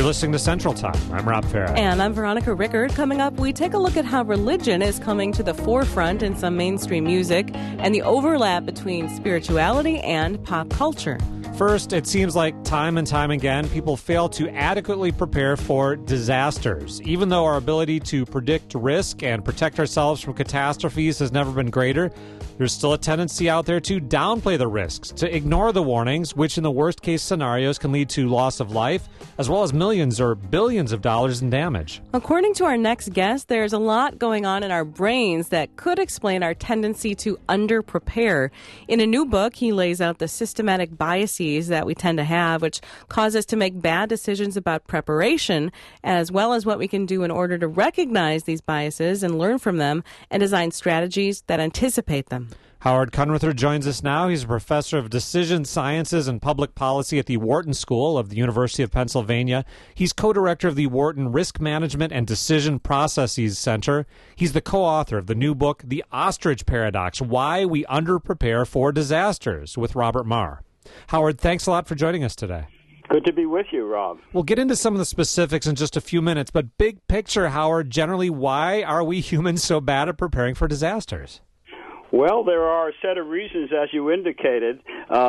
listening to Central Time. I'm Rob Farah. And I'm Veronica Rickard. Coming up, we take a look at how religion is coming to the forefront in some mainstream music and the overlap between spirituality and pop culture. First, it seems like time and time again, people fail to adequately prepare for disasters. Even though our ability to predict risk and protect ourselves from catastrophes has never been greater, there's still a tendency out there to downplay the risks, to ignore the warnings, which in the worst-case scenarios can lead to loss of life, as well as millions or billions of dollars in damage. According to our next guest, there's a lot going on in our brains that could explain our tendency to under-prepare. In a new book, he lays out the systematic biases that we tend to have, which cause us to make bad decisions about preparation, as well as what we can do in order to recognize these biases and learn from them and design strategies that anticipate them. Howard Kunrather joins us now. He's a professor of decision sciences and public policy at the Wharton School of the University of Pennsylvania. He's co-director of the Wharton Risk Management and Decision Processes Center. He's the co-author of the new book, The Ostrich Paradox, Why We Underprepare for Disasters, with Robert Marr. Howard, thanks a lot for joining us today. Good to be with you, Rob. We'll get into some of the specifics in just a few minutes, but big picture, Howard, generally, why are we humans so bad at preparing for disasters? Well, there are a set of reasons, as you indicated,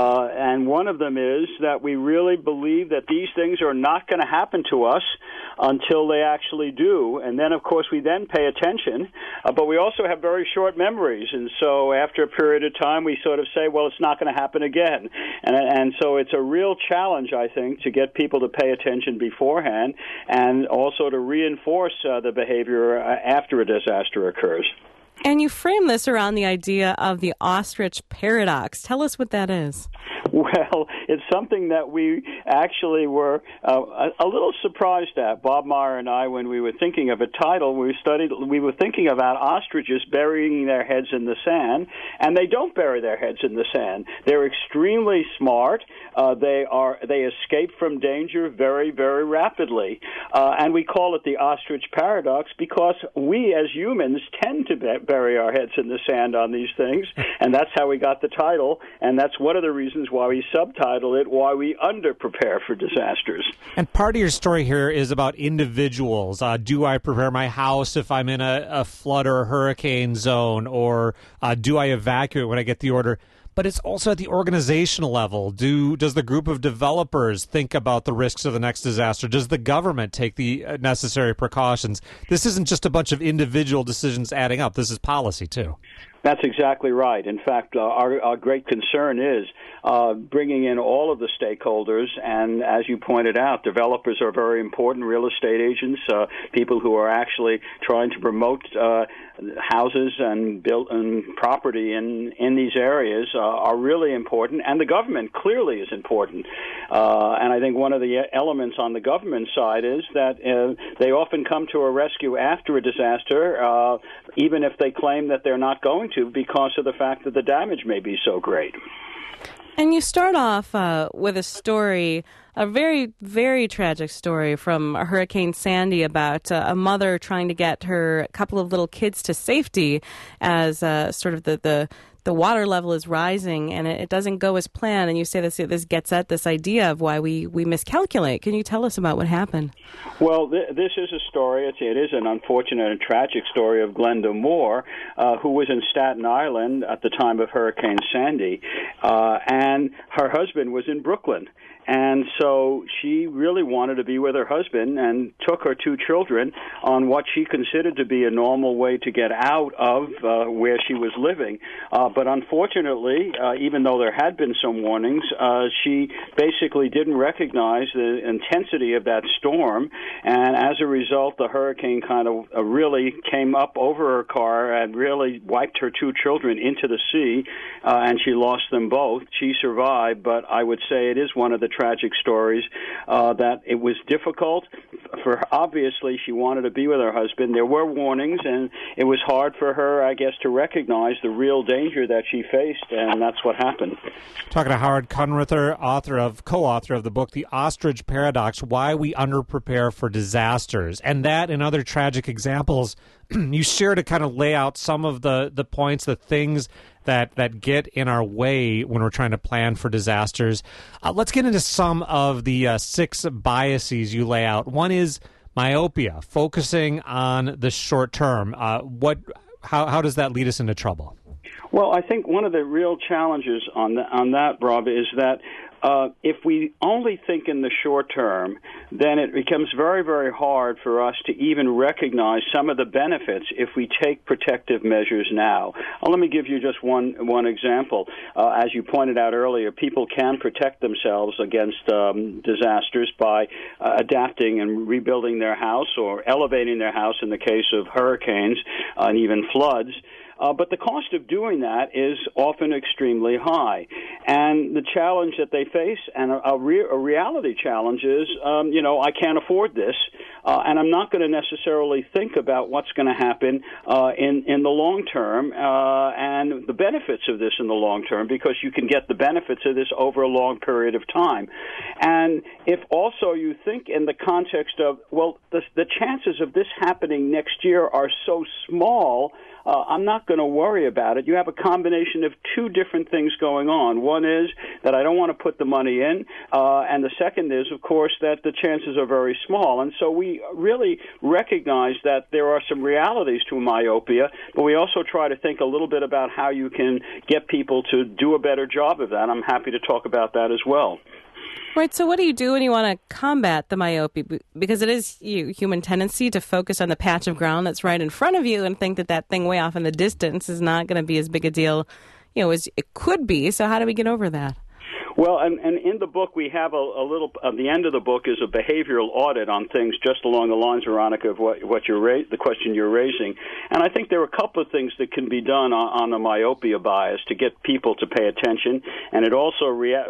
and one of them is that we really believe that these things are not going to happen to us until they actually do, and then, of course, we then pay attention, but we also have very short memories, and so after a period of time, we sort of say, well, it's not going to happen again, and so it's a real challenge, I think, to get people to pay attention beforehand and also to reinforce the behavior after a disaster occurs. And you frame this around the idea of the ostrich paradox. Tell us what that is. Well, it's something that we actually were a little surprised at. Bob Meyer and I, when we were thinking of a title, we were thinking about ostriches burying their heads in the sand, and they don't bury their heads in the sand. They're extremely smart. They escape from danger very, very rapidly, and we call it the ostrich paradox because we as humans tend to bury our heads in the sand on these things, and that's how we got the title, and that's one of the reasons why we subtitle it, Why We Under-Prepare for Disasters. And part of your story here is about individuals. Do I prepare my house if I'm in a flood or a hurricane zone, or do I evacuate when I get the order? But it's also at the organizational level. Does the group of developers think about the risks of the next disaster? Does the government take the necessary precautions? This isn't just a bunch of individual decisions adding up. This is policy, too. That's exactly right. In fact, our great concern is bringing in all of the stakeholders, and as you pointed out, developers are very important, real estate agents, people who are actually trying to promote houses and build property in these areas are really important, and the government clearly is important. And I think one of the elements on the government side is that they often come to a rescue after a disaster, even if they claim that they're not going to, because of the fact that the damage may be so great. And you start off with a story, a very, very tragic story from Hurricane Sandy about a mother trying to get her couple of little kids to safety as sort of the water level is rising and it doesn't go as planned. And you say this gets at this idea of why we miscalculate. Can you tell us about what happened? Well, this is a story. It is an unfortunate and tragic story of Glenda Moore, who was in Staten Island at the time of Hurricane Sandy, and her husband was in Brooklyn. And so she really wanted to be with her husband and took her two children on what she considered to be a normal way to get out of where she was living. But unfortunately, even though there had been some warnings, she basically didn't recognize the intensity of that storm. And as a result, the hurricane kind of really came up over her car and really wiped her two children into the sea, and she lost them both. She survived, but I would say it is one of the tragic stories that it was difficult for her. Obviously, she wanted to be with her husband. There were warnings, and it was hard for her, I guess, to recognize the real danger that she faced, and that's what happened. Talking to Howard Kunrather, co-author of the book, The Ostrich Paradox, Why We Underprepare for Disasters. And that and other tragic examples you share to kind of lay out some of the points, the things that get in our way when we're trying to plan for disasters. Let's get into some of the 6 biases you lay out. One is myopia, focusing on the short term. How does that lead us into trouble? Well, I think one of the real challenges on that, Rob, is that if we only think in the short term, then it becomes very, very hard for us to even recognize some of the benefits if we take protective measures now. Let me give you just one example. As you pointed out earlier, people can protect themselves against disasters by adapting and rebuilding their house or elevating their house in the case of hurricanes and even floods. But the cost of doing that is often extremely high. And the challenge that they face, and a reality challenge is, I can't afford this, and I'm not going to necessarily think about what's going to happen in the long term and the benefits of this in the long term, because you can get the benefits of this over a long period of time. And if also you think in the context of, well, the chances of this happening next year are so small, I'm not going to worry about it. You have a combination of 2 different things going on. One is that I don't want to put the money in, and the second is, of course, that the chances are very small. And so we really recognize that there are some realities to myopia, but we also try to think a little bit about how you can get people to do a better job of that. I'm happy to talk about that as well. Right, so what do you do when you want to combat the myopia? Because it is human tendency to focus on the patch of ground that's right in front of you and think that thing way off in the distance is not going to be as big a deal, as it could be. So how do we get over that? Well, and in the book, we have a little, the end of the book is a behavioral audit on things just along the lines, Veronica, of the question you're raising. And I think there are a couple of things that can be done on the myopia bias to get people to pay attention. And it also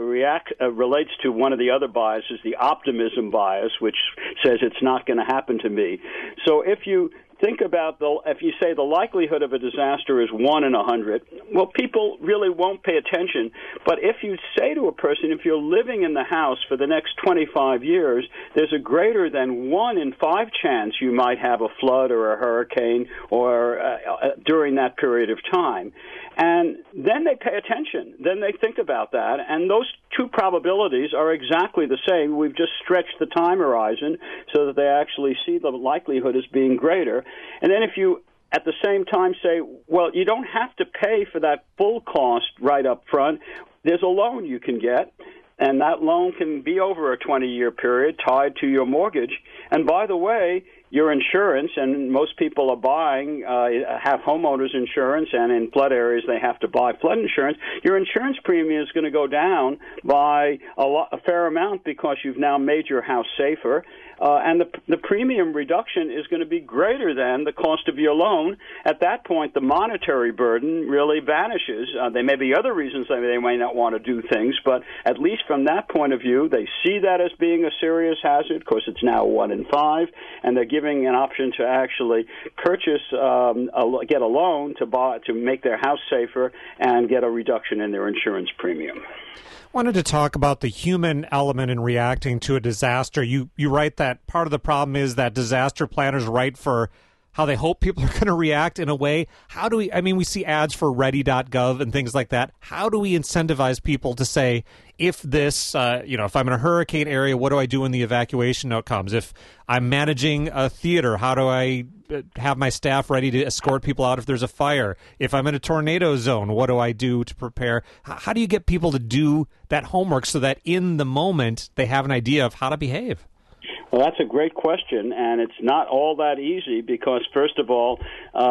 relates to one of the other biases, the optimism bias, which says it's not going to happen to me. So if you think about if you say the likelihood of a disaster is 1 in 100, well, people really won't pay attention. But if you say to a person, if you're living in the house for the next 25 years, there's a greater than 1 in 5 chance you might have a flood or a hurricane or during that period of time. And then they pay attention. Then they think about that. And those 2 probabilities are exactly the same. We've just stretched the time horizon so that they actually see the likelihood as being greater. And then if you at the same time say, well, you don't have to pay for that full cost right up front. There's a loan you can get, and that loan can be over a 20-year period tied to your mortgage. And by the way, your insurance, and most people are buying, have homeowners insurance, and in flood areas they have to buy flood insurance. Your insurance premium is going to go down by a fair amount because you've now made your house safer. And the premium reduction is going to be greater than the cost of your loan. At that point, the monetary burden really vanishes. There may be other reasons they may not want to do things, but at least from that point of view, they see that as being a serious hazard. Of course, it's now 1 in 5, and they're giving an option to actually purchase, get a loan to make their house safer and get a reduction in their insurance premium. Wanted to talk about the human element in reacting to a disaster. You write that part of the problem is that disaster planners write for how they hope people are going to react in a way. How do we see ads for ready.gov and things like that. How do we incentivize people to say, if this, if I'm in a hurricane area, what do I do when the evacuation note comes? If I'm managing a theater, how do I have my staff ready to escort people out if there's a fire? If I'm in a tornado zone, what do I do to prepare? How do you get people to do that homework so that in the moment they have an idea of how to behave? Well, that's a great question, and it's not all that easy because, first of all,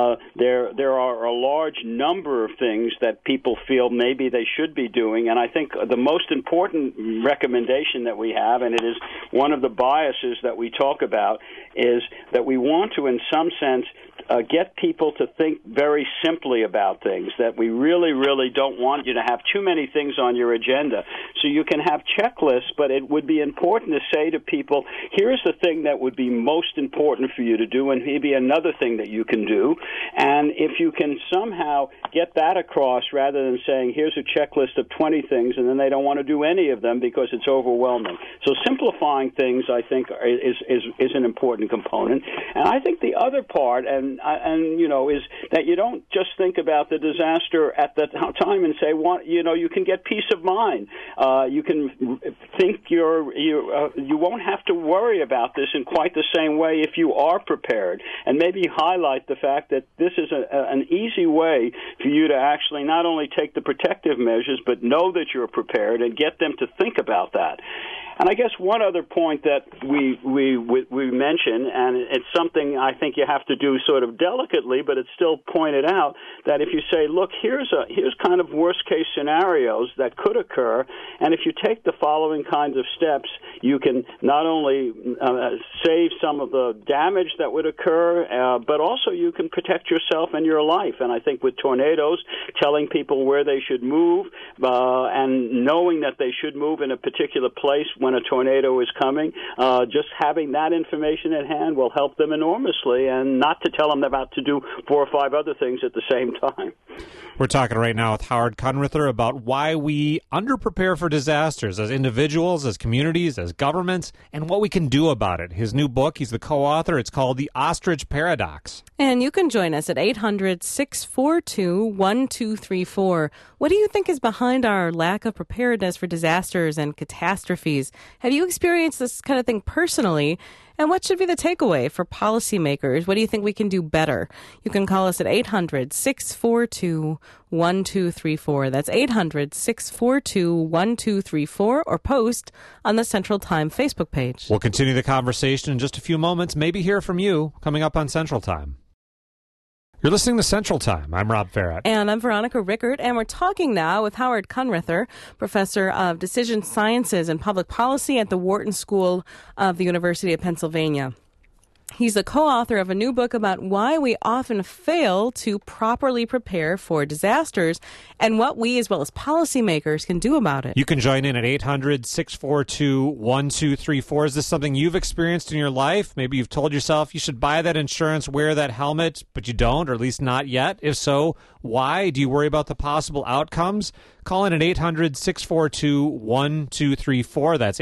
there are a large number of things that people feel maybe they should be doing, and I think the most important recommendation that we have, and it is one of the biases that we talk about, is that we want to, in some sense, get people to think very simply about things, that we really, really don't want you to have too many things on your agenda. So you can have checklists, but it would be important to say to people, here here's the thing that would be most important for you to do, and maybe another thing that you can do. And if you can somehow get that across rather than saying, here's a checklist of 20 things, and then they don't want to do any of them because it's overwhelming. So simplifying things, I think, is an important component. And I think the other part, and is that you don't just think about the disaster at the time and say, you can get peace of mind. You can think you won't have to worry about this in quite the same way if you are prepared, and maybe highlight the fact that this is an easy way for you to actually not only take the protective measures, but know that you're prepared and get them to think about that. And I guess one other point that we mention, and it's something I think you have to do sort of delicately, but it's still pointed out, that if you say, look, here's kind of worst-case scenarios that could occur, and if you take the following kinds of steps, you can not only save some of the damage that would occur, but also you can protect yourself and your life. And I think with tornadoes, telling people where they should move and knowing that they should move in a particular place when a tornado is coming, just having that information at hand will help them enormously, and not to tell them about to do 4 or 5 other things at the same time. We're talking right now with Howard Kunrither about why we underprepare for disasters as individuals, as communities, as governments, and what we can do about it. His new book, he's the co-author, it's called The Ostrich Paradox. And you can join us at 800-642-1234. What do you think is behind our lack of preparedness for disasters and catastrophes? Have you experienced this kind of thing personally? And what should be the takeaway for policymakers? What do you think we can do better? You can call us at 800-642-1234. That's 800-642-1234, or post on the Central Time Facebook page. We'll continue the conversation in just a few moments, maybe hear from you coming up on Central Time. You're listening to Central Time. I'm Rob Farrett. And I'm Veronica Rickert, and we're talking now with Howard Kunrither, professor of decision sciences and public policy at the Wharton School of the University of Pennsylvania. He's the co-author of a new book about why we often fail to properly prepare for disasters and what we, as well as policymakers, can do about it. You can join in at 800-642-1234. Is this something you've experienced in your life? Maybe you've told yourself you should buy that insurance, wear that helmet, but you don't, or at least not yet. If so, why? Do you worry about the possible outcomes? Call in at 800-642-1234. That's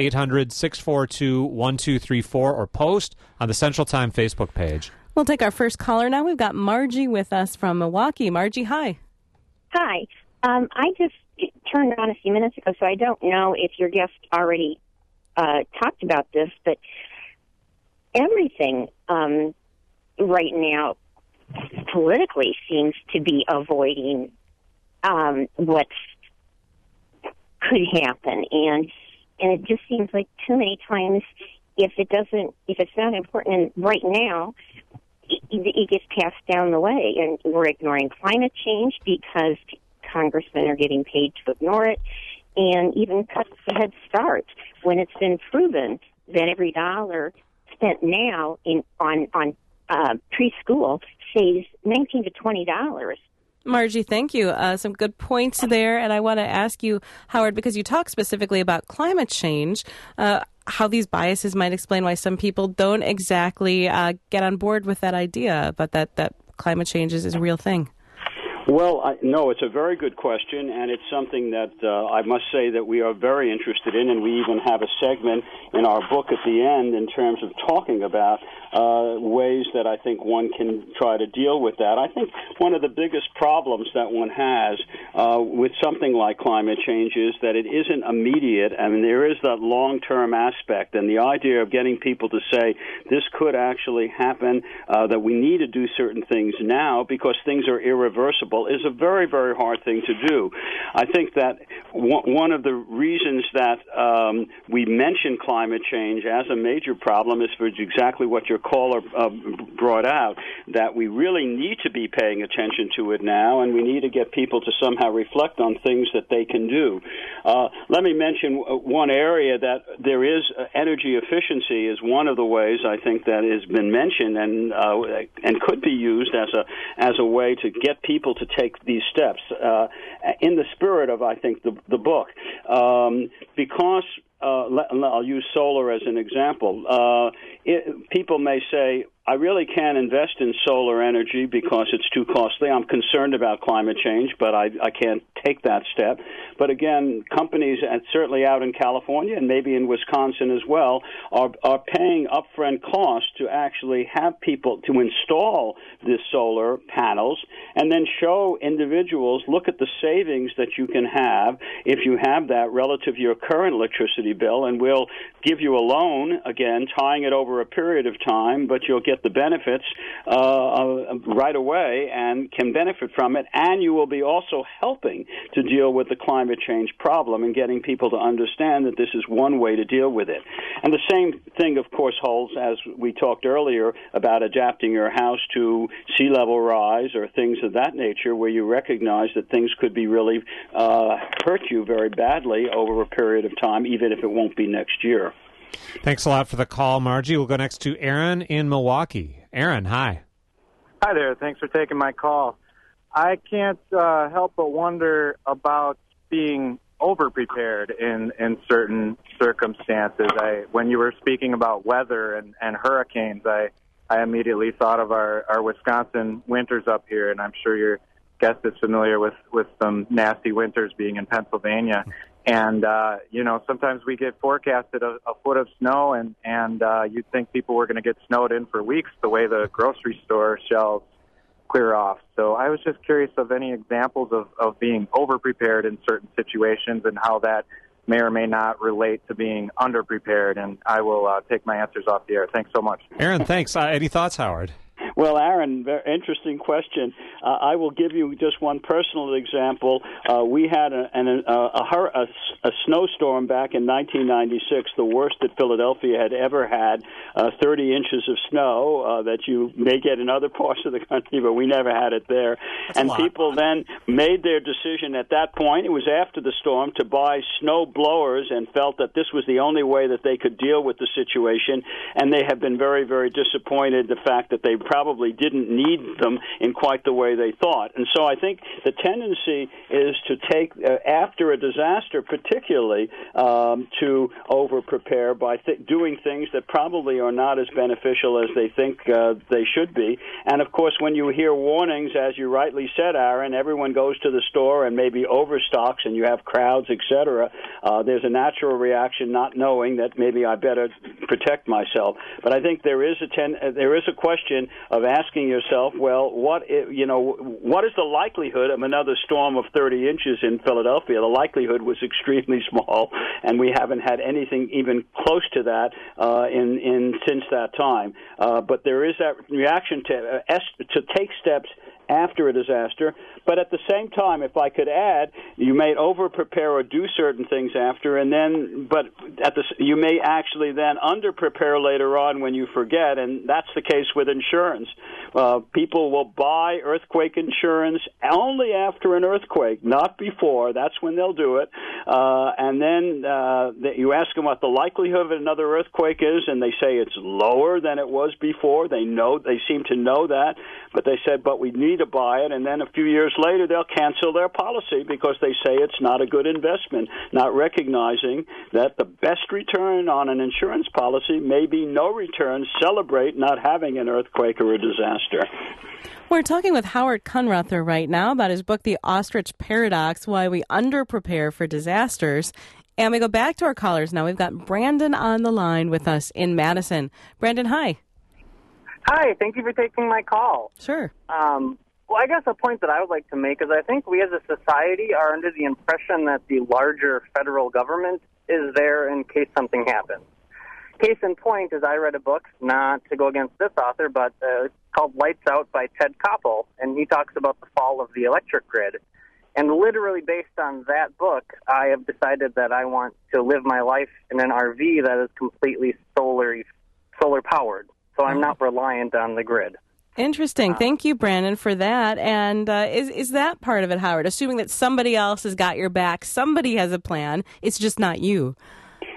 800-642-1234, or post on the Central Time Facebook page. We'll take our first caller now. We've got Margie with us from Milwaukee. Margie, hi. Hi. I just turned on a few minutes ago, so I don't know if your guest already talked about this, but everything right now politically seems to be avoiding what could happen, and it just seems like too many times if it's not important right now, it gets passed down the way, and we're ignoring climate change because congressmen are getting paid to ignore it, and even cuts the Head Start when it's been proven that every dollar spent now on preschool saves $19 to $20. Margie, thank you. Some good points there. And I want to ask you, Howard, because you talk specifically about climate change, how these biases might explain why some people don't exactly get on board with that idea, but that climate change is a real thing. Well, no, it's a very good question, and it's something that I must say that we are very interested in, and we even have a segment in our book at the end in terms of talking about ways that I think one can try to deal with that. I think one of the biggest problems that one has with something like climate change is that it isn't immediate. I mean, there is that long-term aspect, and the idea of getting people to say this could actually happen, that we need to do certain things now because things are irreversible, is a very, very hard thing to do. I think that one of the reasons that we mention climate change as a major problem is for exactly what your caller brought out, that we really need to be paying attention to it now, and we need to get people to somehow reflect on things that they can do. Let me mention one area that there is energy efficiency is one of the ways I think that has been mentioned and could be used as a way to get people to to take these steps in the spirit of, I think, the book. Because I'll use solar as an example. People may say, I really can't invest in solar energy because it's too costly. I'm concerned about climate change, but I can't take that step. But again, companies, and certainly out in California and maybe in Wisconsin as well, are paying upfront costs to actually have people to install the solar panels and then show individuals, look at the savings that you can have if you have that relative to your current electricity bill, and we'll give you a loan, again, tying it over a period of time, but you'll get the benefits right away and can benefit from it, and you will be also helping to deal with the climate change problem and getting people to understand that this is one way to deal with it. And the same thing, of course, holds as we talked earlier about adapting your house to sea level rise or things of that nature, where you recognize that things could be really hurt you very badly over a period of time, even if it won't be next year. Thanks a lot for the call, Margie. We'll go next to Aaron in Milwaukee. Aaron, hi. Hi there. Thanks for taking my call. I can't help but wonder about being over-prepared in certain circumstances. When you were speaking about weather and hurricanes, I immediately thought of our Wisconsin winters up here, and I'm sure your guest is familiar with some nasty winters being in Pennsylvania. And, sometimes we get forecasted a foot of snow, and you'd think people were going to get snowed in for weeks the way the grocery store shelves clear off. So I was just curious of any examples of being over-prepared in certain situations and how that may or may not relate to being under-prepared. And I will take my answers off the air. Thanks so much. Aaron, thanks. Any thoughts, Howard? Well, Aaron, very interesting question. I will give you just one personal example. We had a snowstorm back in 1996, the worst that Philadelphia had ever had, 30 inches of snow that you may get in other parts of the country, but we never had it there. And people then made their decision at that point, it was after the storm, to buy snow blowers and felt that this was the only way that they could deal with the situation. And they have been very, very disappointed the fact that they probably didn't need them in quite the way they thought. And so I think the tendency is to take, after a disaster particularly, to over-prepare by doing things that probably are not as beneficial as they think they should be. And, of course, when you hear warnings, as you rightly said, Aaron, everyone goes to the store and maybe overstocks and you have crowds, etc., there's a natural reaction not knowing that maybe I better protect myself. But I think there is a question of asking yourself, well, what is the likelihood of another storm of 30 inches in Philadelphia? The likelihood was extremely small, and we haven't had anything even close to that since that time. But there is that reaction to take steps after a disaster. But at the same time, if I could add, you may over-prepare or do certain things after, you may actually then under-prepare later on when you forget, and that's the case with insurance. People will buy earthquake insurance only after an earthquake, not before. That's when they'll do it. And then you ask them what the likelihood of another earthquake is, and they say it's lower than it was before. They seem to know that, but they said, but we need to buy it, and then a few years later they'll cancel their policy because they say it's not a good investment, not recognizing that the best return on an insurance policy may be no return. Celebrate not having an earthquake or a disaster. We're talking with Howard Kunrather right now about his book, The Ostrich Paradox, Why We Underprepare for Disasters. And we go back to our callers now. We've got Brandon on the line with us in Madison. Brandon, hi. Hi, thank you for taking my call. Sure. Well, I guess a point that I would like to make is I think we as a society are under the impression that the larger federal government is there in case something happens. Case in point is I read a book, not to go against this author, but called Lights Out by Ted Koppel, and he talks about the fall of the electric grid. And literally based on that book, I have decided that I want to live my life in an RV that is completely solar-powered, so I'm not reliant on the grid. Interesting. Thank you, Brandon, for that. And is that part of it, Howard? Assuming that somebody else has got your back, somebody has a plan, it's just not you.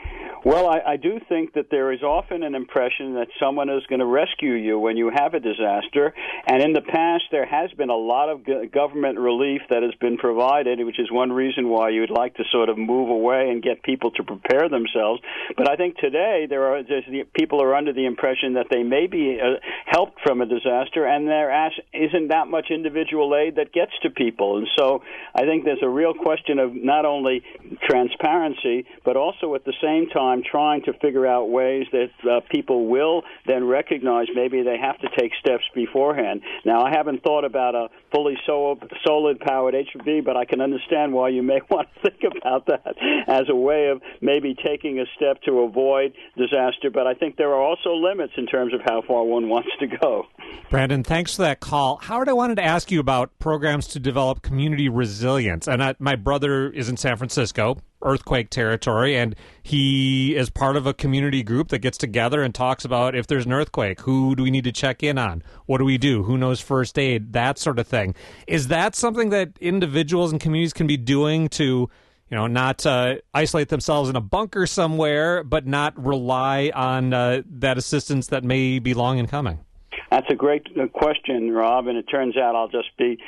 Well, I do think that there is often an impression that someone is going to rescue you when you have a disaster, and in the past there has been a lot of government relief that has been provided, which is one reason why you would like to sort of move away and get people to prepare themselves. But I think today people are under the impression that they may be helped from a disaster, and there isn't that much individual aid that gets to people. And so I think there's a real question of not only transparency, but also at the same time trying to figure out ways that people will then recognize maybe they have to take steps beforehand. Now, I haven't thought about a fully solar-powered HV, but I can understand why you may want to think about that as a way of maybe taking a step to avoid disaster. But I think there are also limits in terms of how far one wants to go. Brandon, thanks for that call. Howard, I wanted to ask you about programs to develop community resilience. And my brother is in San Francisco, earthquake territory, and he is part of a community group that gets together and talks about if there's an earthquake, who do we need to check in on? What do we do? Who knows first aid? That sort of thing. Is that something that individuals and communities can be doing to, not isolate themselves in a bunker somewhere, but not rely on that assistance that may be long in coming? That's a great question, Rob, and it turns out I'll just be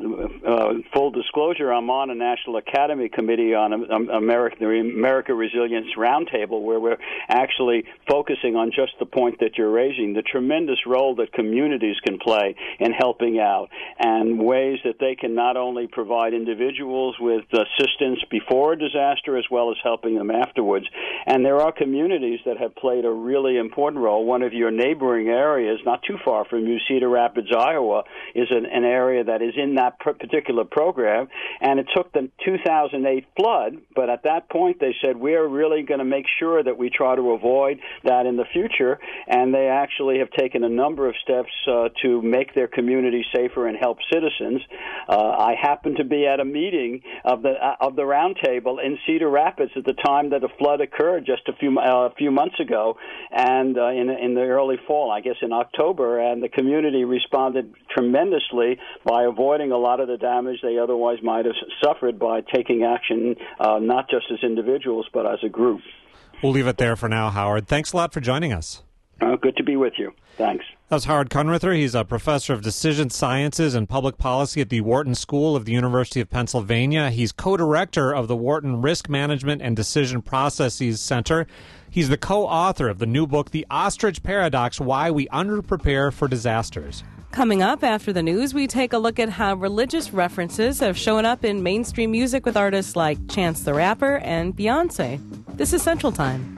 full disclosure. I'm on a National Academy Committee on the America Resilience Roundtable, where we're actually focusing on just the point that you're raising, the tremendous role that communities can play in helping out, and ways that they can not only provide individuals with assistance before a disaster as well as helping them afterwards. And there are communities that have played a really important role. One of your neighboring areas, not too far from you, Cedar Rapids, Iowa, is an area that is in that particular program, and it took the 2008 flood, but at that point they said, we're really going to make sure that we try to avoid that in the future, and they actually have taken a number of steps to make their community safer and help citizens. I happened to be at a meeting of the roundtable in Cedar Rapids at the time that the flood occurred just a few months ago, and in the early fall, I guess in October, and the community responded tremendously by avoiding a lot of the damage they otherwise might have suffered by taking action, not just as individuals, but as a group. We'll leave it there for now, Howard. Thanks a lot for joining us. Good to be with you. Thanks. That was Howard Kunrither. He's a professor of decision sciences and public policy at the Wharton School of the University of Pennsylvania. He's co-director of the Wharton Risk Management and Decision Processes Center. He's the co-author of the new book, The Ostrich Paradox, Why We Underprepare for Disasters. Coming up after the news, we take a look at how religious references have shown up in mainstream music with artists like Chance the Rapper and Beyonce. This is Central Time.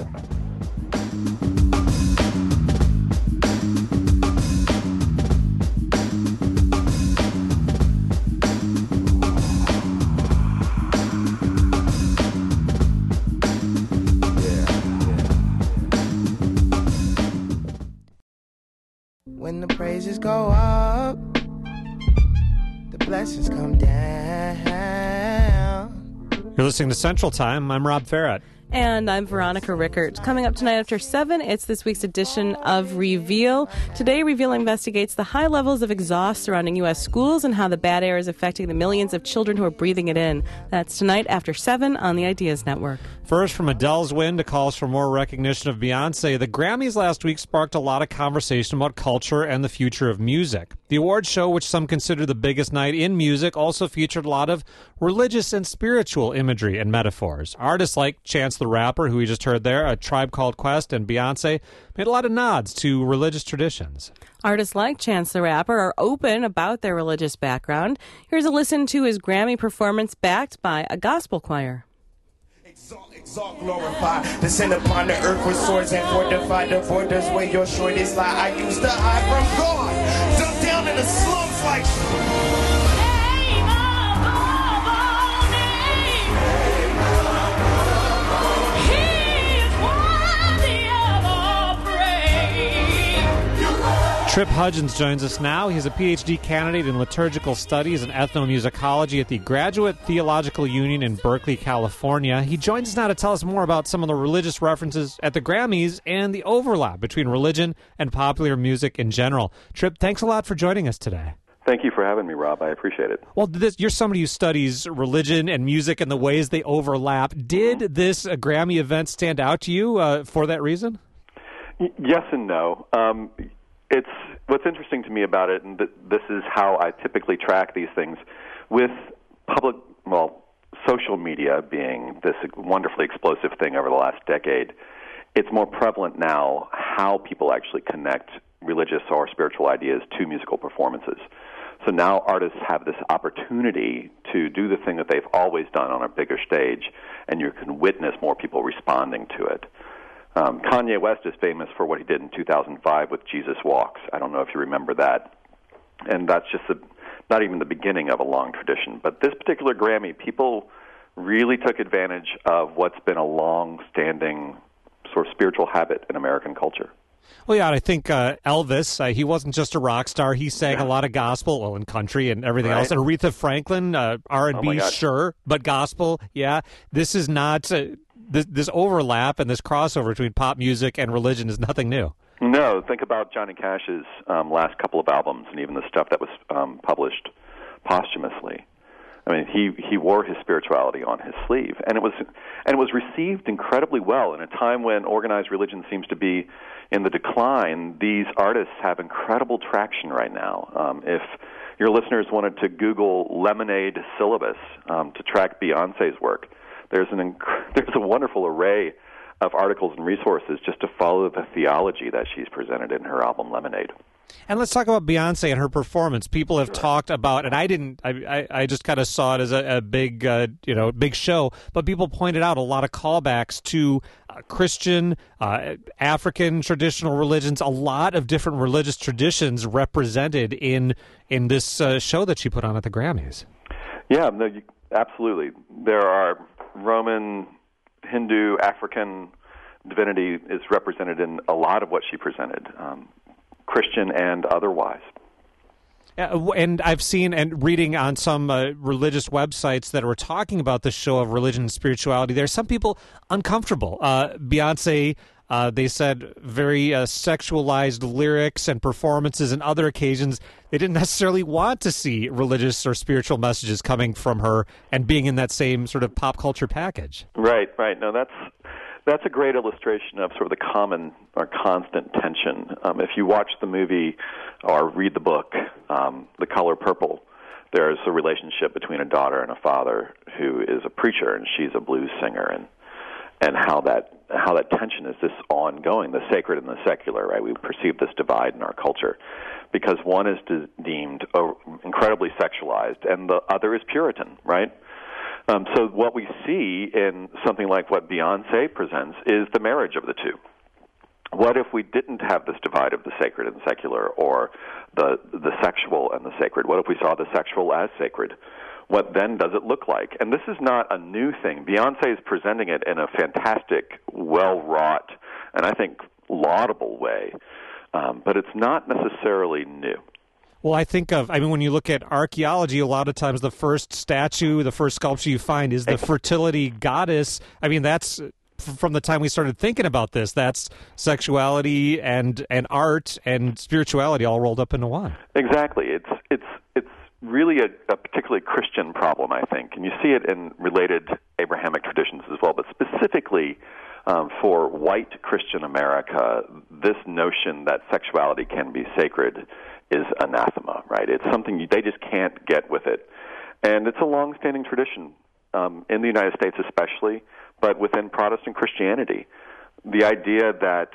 When the praises go up, the blessings come down. You're listening to Central Time. I'm Rob Farrett. And I'm Veronica Rickert. Coming up tonight after 7, it's this week's edition of Reveal. Today, Reveal investigates the high levels of exhaust surrounding U.S. schools and how the bad air is affecting the millions of children who are breathing it in. That's tonight after 7 on the Ideas Network. First, from Adele's win to calls for more recognition of Beyonce, the Grammys last week sparked a lot of conversation about culture and the future of music. The awards show, which some consider the biggest night in music, also featured a lot of religious and spiritual imagery and metaphors. Artists like Chance the Rapper, who we just heard there, A Tribe Called Quest, and Beyonce made a lot of nods to religious traditions. Artists like Chance the Rapper are open about their religious background. Here's a listen to his Grammy performance backed by a gospel choir. Exalt, glorify, descend upon the earth with swords and fortify the borders where your shortest lie. I used to hide from God, dumped down in the slums like... Trip Hudgens joins us now. He's a PhD candidate in liturgical studies and ethnomusicology at the Graduate Theological Union in Berkeley, California. He joins us now to tell us more about some of the religious references at the Grammys and the overlap between religion and popular music in general. Trip, thanks a lot for joining us today. Thank you for having me, Rob. I appreciate it. Well, you're somebody who studies religion and music and the ways they overlap. Did this Grammy event stand out to you for that reason? Yes and no. It's what's interesting to me about it, and this is how I typically track these things, with social media being this wonderfully explosive thing over the last decade. It's more prevalent now how people actually connect religious or spiritual ideas to musical performances. So now artists have this opportunity to do the thing that they've always done on a bigger stage, and you can witness more people responding to it. Kanye West is famous for what he did in 2005 with Jesus Walks. I don't know if you remember that. And that's just not even the beginning of a long tradition. But this particular Grammy, people really took advantage of what's been a long-standing sort of spiritual habit in American culture. Well, yeah, and I think Elvis, he wasn't just a rock star. He sang a lot of gospel, and country and everything else. And Aretha Franklin, R&B, sure, but gospel, yeah. This is not... This overlap and this crossover between pop music and religion is nothing new. No, think about Johnny Cash's last couple of albums, and even the stuff that was published posthumously. I mean, he wore his spirituality on his sleeve, and it was received incredibly well in a time when organized religion seems to be in the decline. These artists have incredible traction right now. If your listeners wanted to Google Lemonade Syllabus to track Beyonce's work, there's a wonderful array of articles and resources just to follow the theology that she's presented in her album Lemonade. And let's talk about Beyonce and her performance. People have talked about, and I just kind of saw it as a big, big show, but people pointed out a lot of callbacks to Christian, African traditional religions, a lot of different religious traditions represented in this show that she put on at the Grammys. Yeah, no, absolutely. There are Roman, Hindu, African divinity is represented in a lot of what she presented, Christian and otherwise. And I've seen and reading on some religious websites that were talking about the show of religion and spirituality, there's some people uncomfortable. Beyonce, they said, very sexualized lyrics and performances, and other occasions they didn't necessarily want to see religious or spiritual messages coming from her and being in that same sort of pop culture package. Right. No, that's a great illustration of sort of the common or constant tension. If you watch the movie or read the book, The Color Purple, there's a relationship between a daughter and a father who is a preacher, and she's a blues singer, and how that tension is this ongoing, the sacred and the secular, right? We perceive this divide in our culture because one is deemed incredibly sexualized and the other is Puritan, right? So what we see in something like what Beyonce presents is the marriage of the two. What if we didn't have this divide of the sacred and secular, or the sexual and the sacred? What if we saw the sexual as sacred? What then does it look like? And this is not a new thing. Beyonce is presenting it in a fantastic, well-wrought, and I think laudable way, but it's not necessarily new. Well, when you look at archaeology, a lot of times the first statue, the first sculpture you find is the fertility goddess. I mean, that's from the time we started thinking about this. That's sexuality and art and spirituality all rolled up into one. Exactly. It's really a particularly Christian problem, I think, and you see it in related Abrahamic traditions as well, but specifically for white Christian America, this notion that sexuality can be sacred is anathema, right? It's something they just can't get with it. And it's a long-standing tradition in the United States especially, but within Protestant Christianity. The idea that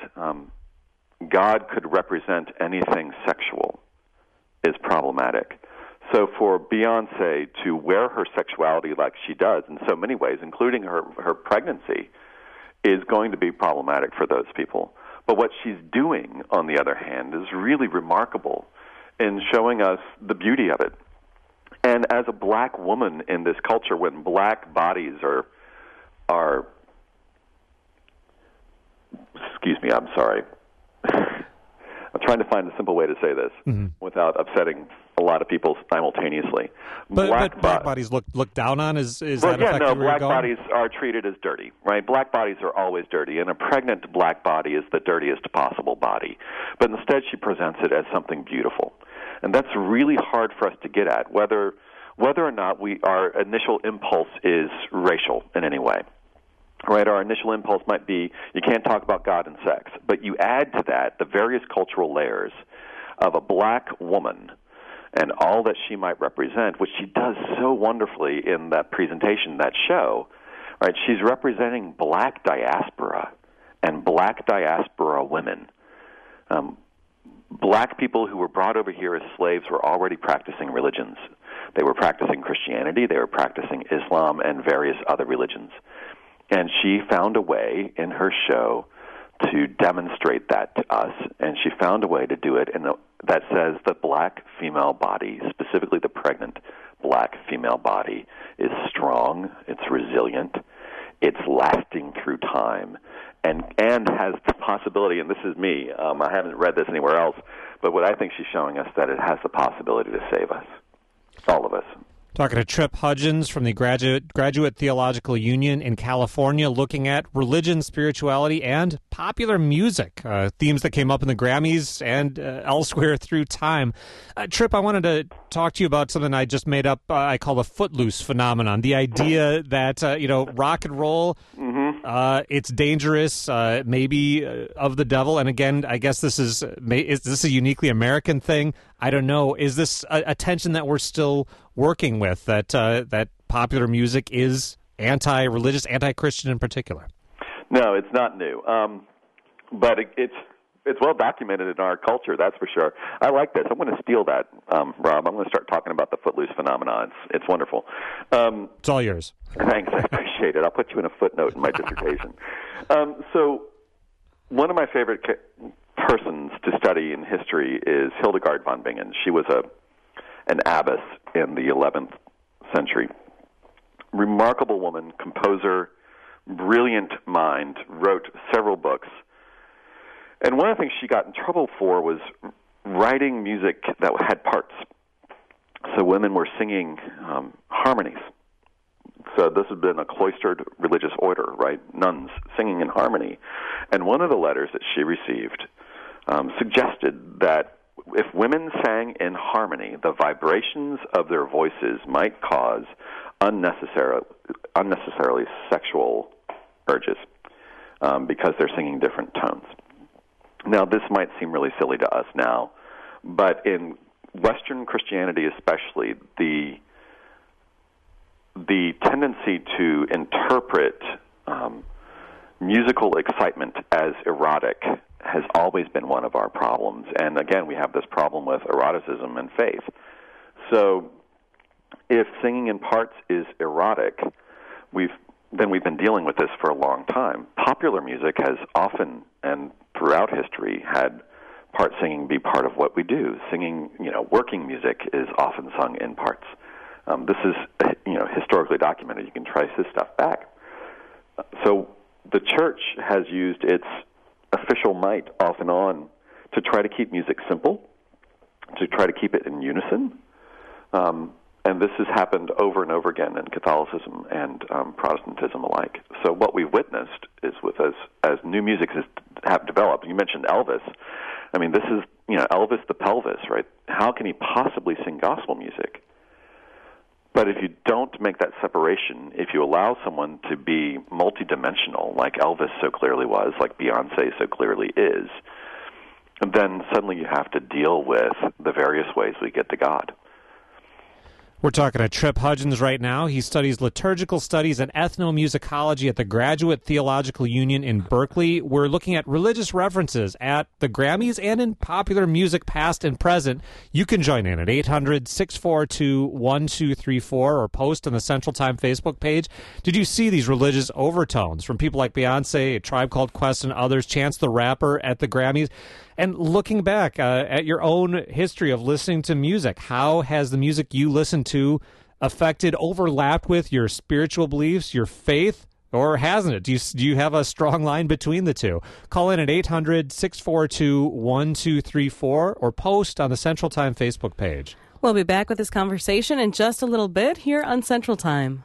God could represent anything sexual is problematic. So for Beyonce to wear her sexuality like she does in so many ways, including her pregnancy, is going to be problematic for those people. But what she's doing, on the other hand, is really remarkable in showing us the beauty of it. And as a black woman in this culture, when black bodies are excuse me, I'm sorry. I'm trying to find a simple way to say this without upsetting a a lot of people simultaneously. But black bodies look down on? Is that effectively where black you're going? bodies are treated as dirty, right? Black bodies are always dirty, and a pregnant black body is the dirtiest possible body. But instead she presents it as something beautiful. And that's really hard for us to get at, whether or not our initial impulse is racial in any way. Right, our initial impulse might be, you can't talk about God and sex, but you add to that the various cultural layers of a black woman and all that she might represent, which she does so wonderfully in that presentation, that show. Right, she's representing black diaspora and black diaspora women. Black people who were brought over here as slaves were already practicing religions. They were practicing Christianity, they were practicing Islam and various other religions. And she found a way in her show to demonstrate that to us, and she found a way to do it that says the black female body, specifically the pregnant black female body, is strong, it's resilient, it's lasting through time, and has the possibility, and this is me, I haven't read this anywhere else, but what I think she's showing us, that it has the possibility to save us, all of us. Talking to Trip Hudgens from the Graduate Theological Union in California, looking at religion, spirituality, and popular music, themes that came up in the Grammys and elsewhere through time. Trip, I wanted to talk to you about something I just made up, I call the footloose phenomenon, the idea that, rock and roll, it's dangerous, maybe of the devil. And again, I guess is this a uniquely American thing? I don't know. Is this a tension that we're still working with, that popular music is anti-religious, anti-Christian in particular? No, it's not new. But it's well documented in our culture, that's for sure. I like this. I'm going to steal that, Rob. I'm going to start talking about the footloose phenomenon. It's wonderful. It's all yours. Thanks. I appreciate it. I'll put you in a footnote in my dissertation. So one of my favorite persons to study in history is Hildegard von Bingen. She was an abbess in the 11th century. Remarkable woman, composer, brilliant mind, wrote several books. And one of the things she got in trouble for was writing music that had parts. So women were singing harmonies. So this had been a cloistered religious order, right? Nuns singing in harmony. And one of the letters that she received suggested that if women sang in harmony, the vibrations of their voices might cause unnecessarily sexual urges because they're singing different tones. Now, this might seem really silly to us now, but in Western Christianity especially, the tendency to interpret musical excitement as erotic has always been one of our problems. And again, we have this problem with eroticism and faith. So if singing in parts is erotic, we've been dealing with this for a long time. Popular music has often and throughout history had part singing be part of what we do. Singing, working music is often sung in parts. This is, historically documented. You can trace this stuff back. So the church has used its official might off and on to try to keep music simple, to try to keep it in unison. And this has happened over and over again in Catholicism and Protestantism alike. So what we've witnessed is as new music have developed, you mentioned Elvis. I mean, this is, Elvis the pelvis, right? How can he possibly sing gospel music? But if you don't make that separation, if you allow someone to be multidimensional, like Elvis so clearly was, like Beyonce so clearly is, then suddenly you have to deal with the various ways we get to God. We're talking to Trip Hudgens right now. He studies liturgical studies and ethnomusicology at the Graduate Theological Union in Berkeley. We're looking at religious references at the Grammys and in popular music past and present. You can join in at 800-642-1234 or post on the Central Time Facebook page. Did you see these religious overtones from people like Beyonce, A Tribe Called Quest, and others, Chance the Rapper at the Grammys? And looking back at your own history of listening to music, how has the music you listen to affected, overlapped with your spiritual beliefs, your faith, or hasn't it? Do you have a strong line between the two? Call in at 800-642-1234 or post on the Central Time Facebook page. We'll be back with this conversation in just a little bit here on Central Time.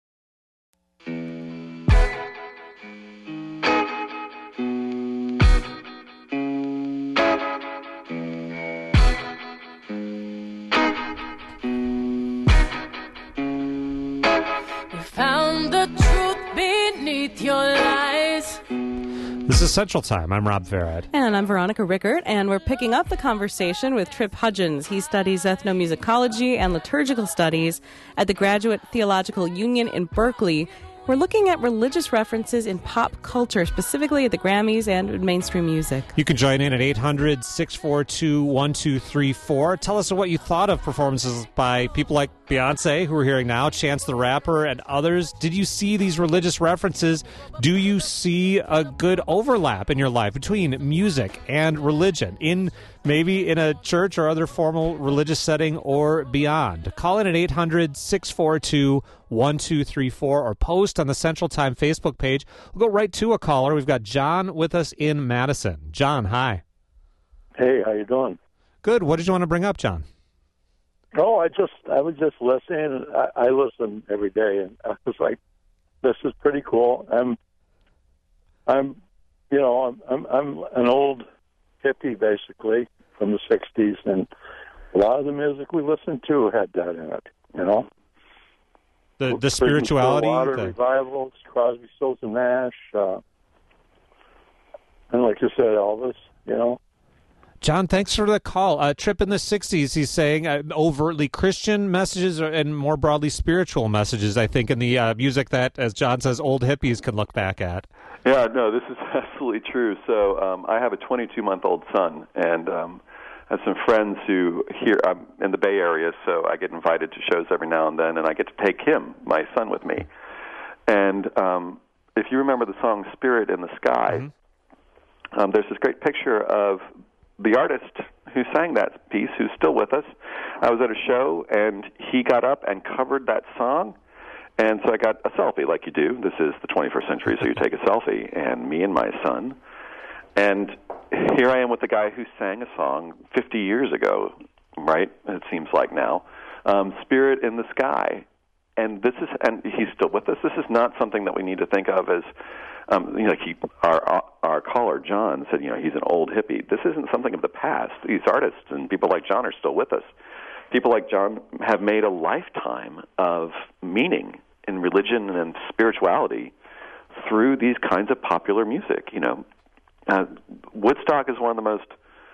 Found the truth beneath your lies. This is Central Time. I'm Rob Farad. And I'm Veronica Rickert, and we're picking up the conversation with Trip Hudgens. He studies ethnomusicology and liturgical studies at the Graduate Theological Union in Berkeley. We're looking at religious references in pop culture, specifically at the Grammys and in mainstream music. You can join in at 800-642-1234. Tell us what you thought of performances by people like Beyonce, who we're hearing now, Chance the Rapper, and others. Did you see these religious references? Do you see a good overlap in your life between music and religion, maybe in a church or other formal religious setting or beyond? Call in at 800-642-1234 or post on the Central Time Facebook page. We'll go right to a caller. We've got John with us in Madison. John, hi. Hey, how you doing? Good. What did you want to bring up, John? Oh, I was just listening. I listen every day, and I was like, "This is pretty cool." I'm an old hippie, basically, from the '60s, and a lot of the music we listened to had that in it. You know, the spirituality, Water revivals, Crosby, Stills and Nash, and like you said, Elvis. You know. John, thanks for the call. Trip in the 60s, he's saying overtly Christian messages and more broadly spiritual messages, I think, in the music that, as John says, old hippies can look back at. Yeah, no, this is absolutely true. So I have a 22-month-old son, and I have some friends who I'm in the Bay Area, so I get invited to shows every now and then, and I get to take my son with me. And if you remember the song Spirit in the Sky, there's this great picture of the artist who sang that piece, who's still with us. I was at a show, and he got up and covered that song, and so I got a selfie, like you do. This is the 21st century, so you take a selfie, and me and my son. And here I am with the guy who sang a song 50 years ago, right? It seems like now. Spirit in the Sky. And he's still with us. This is not something that we need to think of as our caller, John, said, he's an old hippie. This isn't something of the past. These artists and people like John are still with us. People like John have made a lifetime of meaning in religion and spirituality through these kinds of popular music. Woodstock is one of the most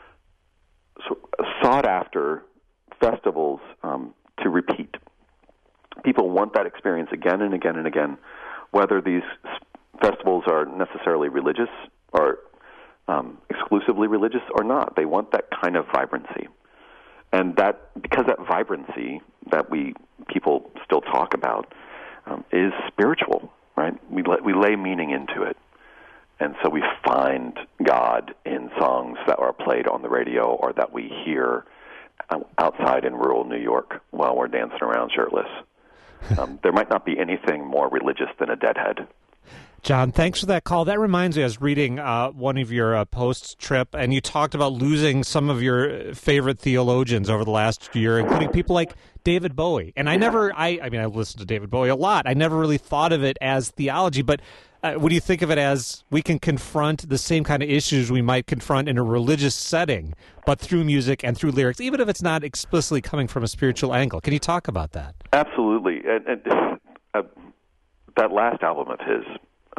sought-after festivals to repeat. People want that experience again and again and again, whether these festivals are necessarily religious or exclusively religious or not. They want that kind of vibrancy. And because that vibrancy that people still talk about is spiritual, right? We lay meaning into it. And so we find God in songs that are played on the radio or that we hear outside in rural New York while we're dancing around shirtless. There might not be anything more religious than a deadhead. John, thanks for that call. That reminds me, I was reading one of your posts, Trip, and you talked about losing some of your favorite theologians over the last year, including people like David Bowie. And I listened to David Bowie a lot. I never really thought of it as theology, but would you think of it as we can confront the same kind of issues we might confront in a religious setting, but through music and through lyrics, even if it's not explicitly coming from a spiritual angle? Can you talk about that? Absolutely. And that last album of his,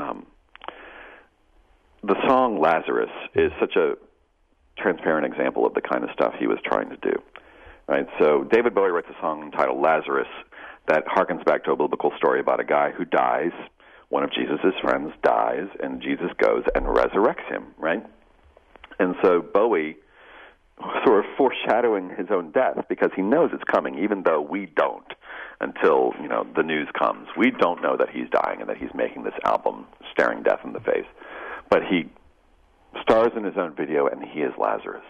the song Lazarus is such a transparent example of the kind of stuff he was trying to do. Right? So David Bowie writes a song entitled Lazarus that harkens back to a biblical story about a guy who dies. One of Jesus' friends dies, and Jesus goes and resurrects him, right? And so Bowie sort of foreshadowing his own death because he knows it's coming, even though we don't until, the news comes. We don't know that he's dying and that he's making this album staring death in the face. But he stars in his own video, and he is Lazarus.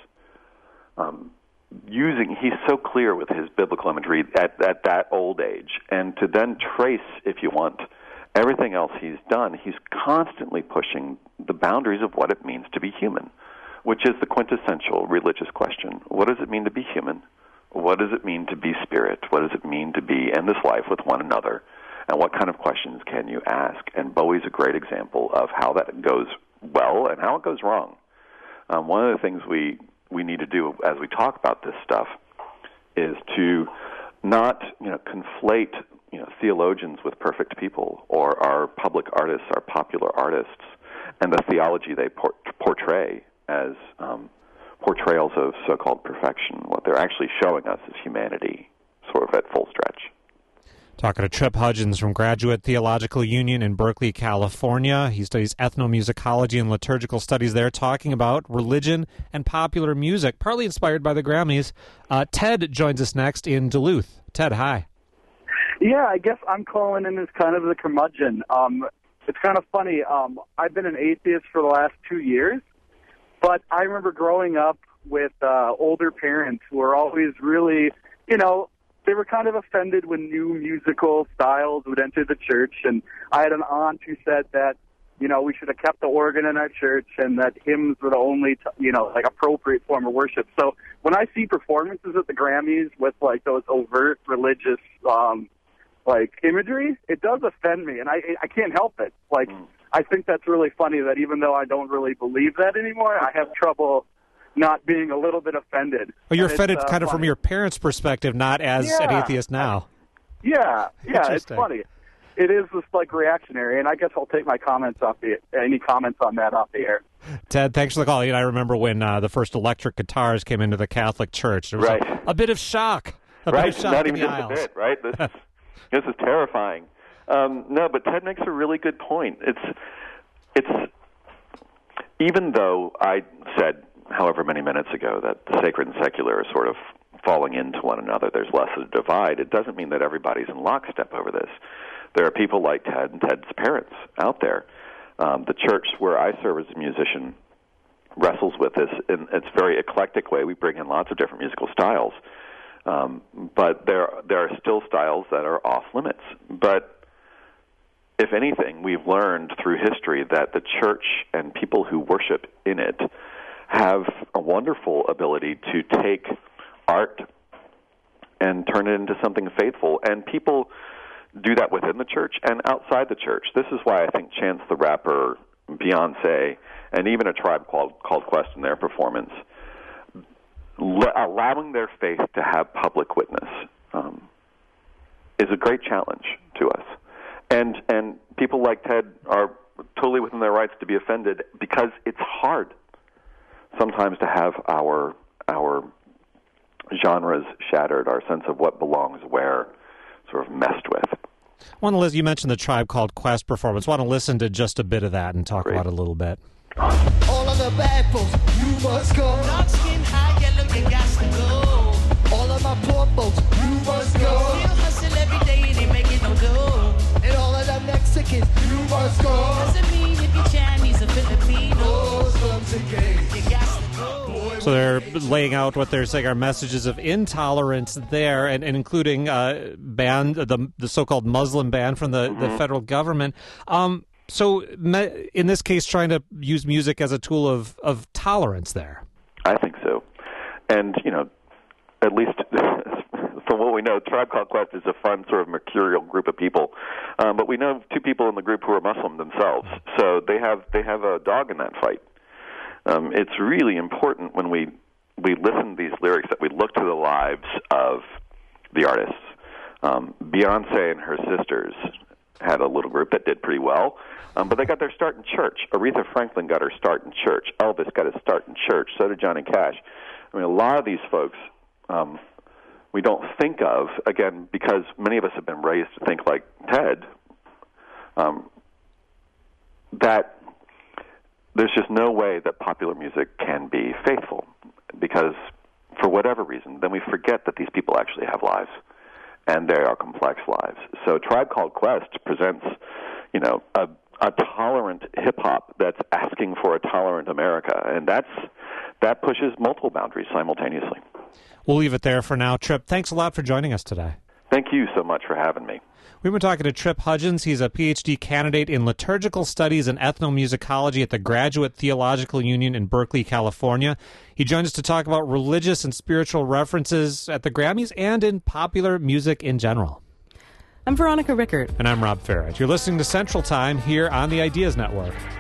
He's so clear with his biblical imagery at that old age. And to then trace, if you want, everything else he's done, he's constantly pushing the boundaries of what it means to be human, which is the quintessential religious question. What does it mean to be human? What does it mean to be spirit? What does it mean to be in this life with one another? And what kind of questions can you ask? And Bowie's a great example of how that goes well and how it goes wrong. One of the things we need to do as we talk about this stuff is to not conflate theologians with perfect people, or our public artists, our popular artists, and the theology they portray as portrayals of so-called perfection. What they're actually showing us is humanity, sort of at full stretch. Talking to Trip Hudgens from Graduate Theological Union in Berkeley, California. He studies ethnomusicology and liturgical studies there, talking about religion and popular music, partly inspired by the Grammys. Ted joins us next in Duluth. Ted, hi. Yeah, I guess I'm calling in as kind of the curmudgeon. It's kind of funny. I've been an atheist for the last 2 years, but I remember growing up with older parents who were always really, they were kind of offended when new musical styles would enter the church. And I had an aunt who said that, we should have kept the organ in our church and that hymns were the only, appropriate form of worship. So when I see performances at the Grammys with, those overt religious, imagery, it does offend me. And I can't help it. I think that's really funny that even though I don't really believe that anymore, I have trouble not being a little bit offended. Well, you're offended kind of from your parents' perspective, not as an atheist now. Yeah, it's funny. It is just reactionary, and I guess I'll take my comments any comments on that off the air. Ted, thanks for the call. I remember when the first electric guitars came into the Catholic Church. There was a bit of shock. Not even just a bit, right? This is terrifying. No, but Ted makes a really good point. It's even though I said however many minutes ago that the sacred and secular are sort of falling into one another, there's less of a divide, it doesn't mean that everybody's in lockstep over this. There are people like Ted and Ted's parents out there. The church where I serve as a musician wrestles with this in its very eclectic way. We bring in lots of different musical styles, but there are still styles that are off limits. But if anything, we've learned through history that the church and people who worship in it have a wonderful ability to take art and turn it into something faithful. And people do that within the church and outside the church. This is why I think Chance the Rapper, Beyonce, and even a Tribe Called Quest in their performance, allowing their faith to have public witness is a great challenge to us. And people like Ted are totally within their rights to be offended because it's hard sometimes to have our genres shattered, our sense of what belongs where sort of messed with. You mentioned the Tribe Called Quest performance. Want to listen to just a bit of that and talk about it a little bit. All of the bad folks, you must go. Dark skin, high yellow, you got to go. All of my poor folks, you must go. Still hustle every day and ain't making no dough. And all of them Mexicans, you must go. Doesn't mean if you're Chinese or Filipino. Muslims and gays, you got to go. So they're laying out what they're saying are messages of intolerance there, and including ban the so-called Muslim ban from the federal government. So in this case, trying to use music as a tool of tolerance there. I think so. And, at least from what we know, Tribe Called Quest is a fun sort of mercurial group of people. But we know two people in the group who are Muslim themselves. So they have a dog in that fight. It's really important when we listen to these lyrics that we look to the lives of the artists. Beyonce and her sisters had a little group that did pretty well, but they got their start in church. Aretha Franklin got her start in church. Elvis got his start in church. So did Johnny Cash. I mean, a lot of these folks we don't think of, again, because many of us have been raised to think like Ted, that there's just no way that popular music can be faithful because for whatever reason, then we forget that these people actually have lives and they are complex lives. So Tribe Called Quest presents, a tolerant hip-hop that's asking for a tolerant America, and that pushes multiple boundaries simultaneously. We'll leave it there for now. Trip, thanks a lot for joining us today. Thank Thank you so much for having me. We've been talking to Trip Hudgens. He's a Ph.D. candidate in liturgical studies and ethnomusicology at the Graduate Theological Union in Berkeley, California. He joined us to talk about religious and spiritual references at the Grammys and in popular music in general. I'm Veronica Rickert. And I'm Rob Farrett. You're listening to Central Time here on the Ideas Network.